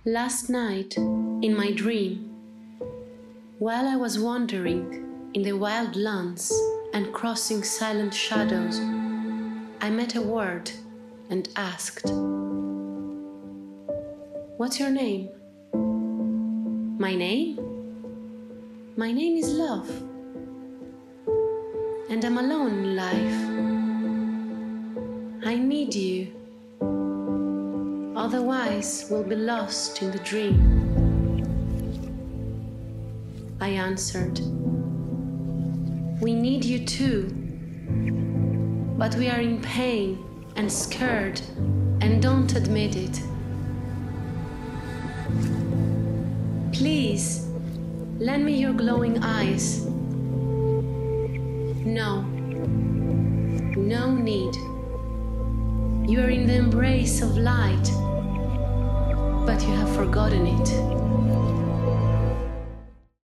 Last night, in my dream, while I was wandering in the wild lands and crossing silent shadows, I met a word and asked, "What's your name?" My name? My name is Love, and I'm alone in life. I need you, otherwise we'll be lost in the dream. I answered, "We need you too, but we are in pain and scared and don't admit it. Please, lend me your glowing eyes." No, no need. You are in the embrace of light, but you have forgotten it.